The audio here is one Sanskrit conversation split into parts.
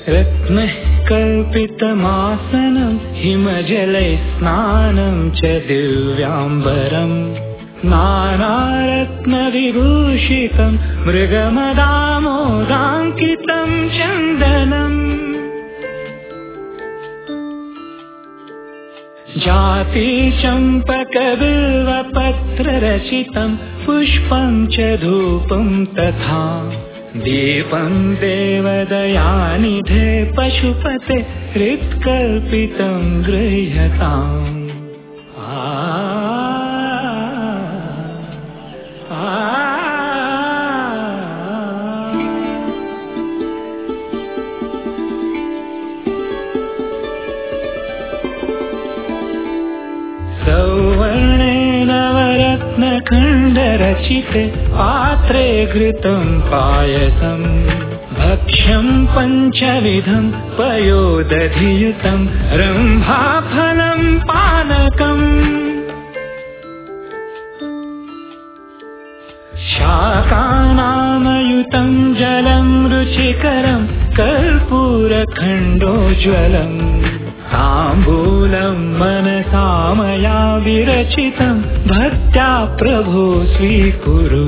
रत्नैः कल्पितमासनं हिमजले स्नानं च दिव्याम्बरम् नानारत्नविभूषितं मृगमदामोदाङ्कितं चन्दनम् जातिचम्पकबिल्वपत्ररचितं पुष्पं च धूपं तथा दीपं देवदयानिधे पशुपते हृत्कल्पितं गृह्यताम् सौवर्णेन नवरत्नखण्डरचिते पात्रे घृतं पायसम् भक्ष्यं पञ्चविधं पयोदधियुतं रम्भाफलं पानकम् शाकानामयुतं जलं रुचिकरं कर्पूरखण्डोज्ज्वलम् ताम्बूलं मनसा मया विरचितं भक्त्या प्रभो स्वीकुरु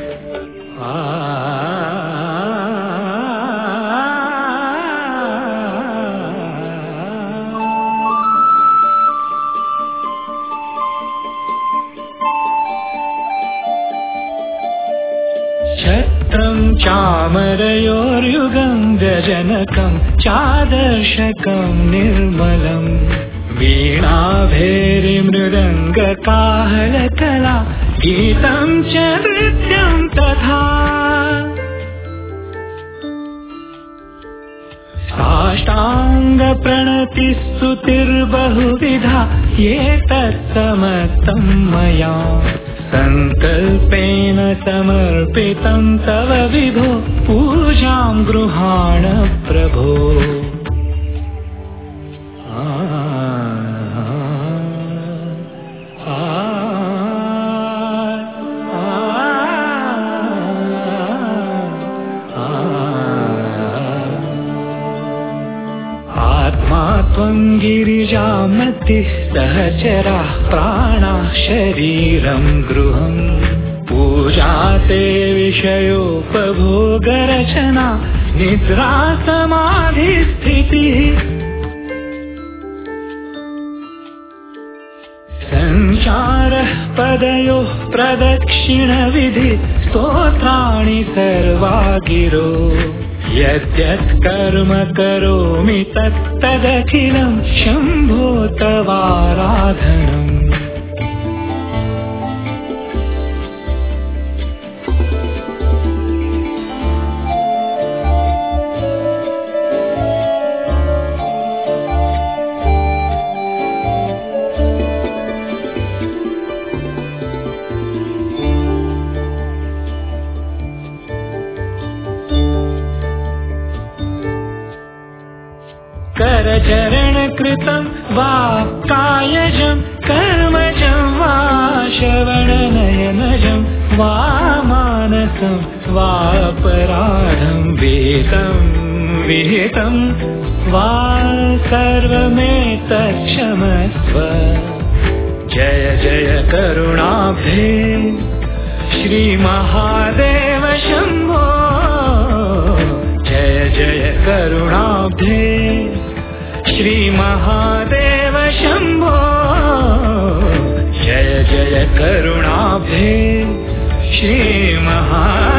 छत्रं चामरयोर्युगं व्यजनकं चादर्शकं निर्मलम् वीणाभैर्मृदङ्गकाहलकला गीतं च नृत्यं तथा साष्टाङ्गप्रणतिस्तुतिर्बहुविधा एतत्समस्तं मया संकल्पेन समर्पितं तव विभो पूजां गृहाण प्रभो आत्मा त्वं गिरिजामतिः सहचराः प्राणाः शरीरं गृहम् पूजा ते विषयोपभोगरचना निद्रा समाधिस्थितिः संचारः पदयोः प्रदक्षिणविधि स्तोत्राणि सर्वा गिरो यद्यत् कर्म करोमि तत्तदखिलं शम्भो तवाराधनम् करचरणकृतं वा कायजं कर्मजं वा श्रवणनयनजं वा मानसं वा अपराधं विहितं वा सर्वमेतत्क्षमस्व जय जय करुणाब्धे श्रीमहादेव शम्भो जय जय करुणाब्धे श्रीमहादेव शम्भो जय जय करुणाब्धे श्रीमहा